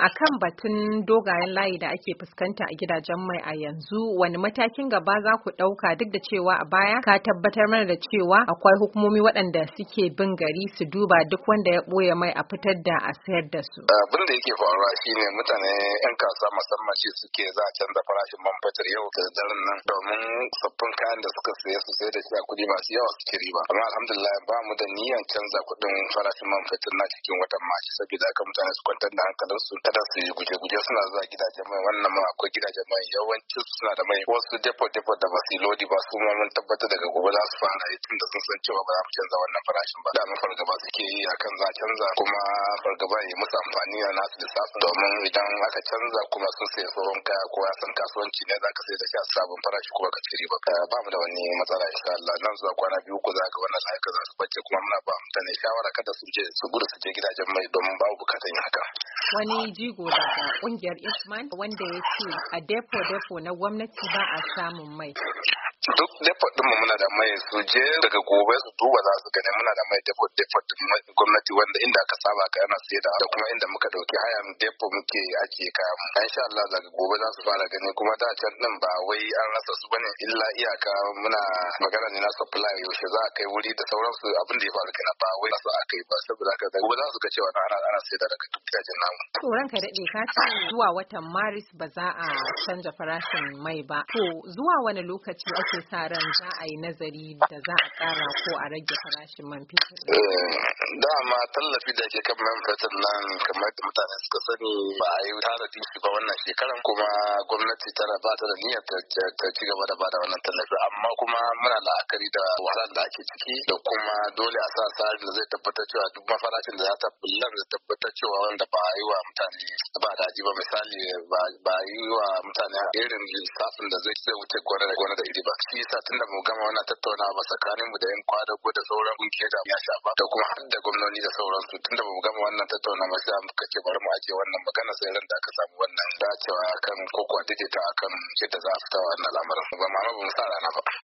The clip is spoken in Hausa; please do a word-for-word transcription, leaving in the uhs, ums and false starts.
akan batun dogayen layi da ake fuskanta a gidajen mai a yanzu, wani matakin gaba za ku ɗauka duk da cewa a baya ka tabbatar mana da cewa akwai hukumomi waɗanda suke bin gari su duba duk wanda ya ɓoye mai a fitar da a sayar da su. Abin da yake faruwa shine mutane 'yan kasuwa musamman shi suke za a canza farashin man fetur yau da daren nan domin sabbin kayan da suka saye su sai da shi a kuɗi masu yawa suke riba. Amma alhamdulillah ba mu da niyyar canza kuɗin farashin man fetur na cikin watan Maci saboda haka mutane su kwantar da hankalinsu kada su yi guje-guje suna zuwa gidajen mai wannan ma akwai gidajen mai yawanci suna da mai wasu depo-depo da ba su yi lodi ba su ma mun tabbatar daga gobe za su fara yi tunda sun san cewa ba za mu canza wannan farashin ba. Da mun fargaba suke yi akan za a canza kuma fargaba ya musu amfani a nasu lissafin domin idan aka canza kuma sun sayi tsohon kaya ko ya san kasuwanci ne za ka sai da shi a sabon farashi kuma ka cire ba ba mu da wani matsala insha Allah nan zuwa kwana biyu ko za ka wannan layuka za su bace kuma muna ba mutane shawara kada su je su gudu su je gidajen mai don babu bukatan haka. Wani jigo daga kungiyar Isman wanda ya ce a depo-depo na gwamnati ba a samun mai. Duk depo din mu muna da mai su je daga gobe su duba za su gani muna da mai depo depo gwamnati wanda inda aka saba ka yana saida da kuma inda muka dauki hayan depo muke ake kaya mu. Insha Allah daga gobe za su fara gani kuma da can din ba wai an rasa su bane illa iyaka muna magana ne na supply yaushe za a kai wuri da sauransu abin da ya faru kenan ba wai su aka yi ba saboda haka daga gobe za su ga cewa ana ana saida daga duk gidajen namu. To ranka dade ka ce zuwa watan Maris ba za a canja farashin mai ba. To zuwa wani lokaci ake sa ran za a yi nazari da za a ƙara ko a rage farashin man fetur? Dama tallafi da ke kan man fetur nan kamar da mutane suka sani ba a yi tanadi shi ba wannan shekaran kuma gwamnati tana ba ta da niyyar ta ci gaba da bada wannan tallafi amma kuma muna la'akari da wahalar da ake ciki da kuma dole a sa tsarin da zai tabbatar cewa duk mafarashin da za ta bullan da tabbatar cewa wanda ba a yi wa mutane ba daji ba misali ba a yi wa mutane irin lissafin da zai wuce gona da iri ba. Shi yasa tunda mu gama wannan tattaunawa ba tsakanin mu da yan kwadago da sauran kungiyar da ya shafa da kuma har da gwamnati da sauransu tunda mu gama wannan tattaunawa sai muka ce bari mu aje wannan magana sai ran da aka samu wannan dacewa kan ko kuwa daidaita akan yadda za a fita wannan al'amarin ba ma ba mu sa rana ba.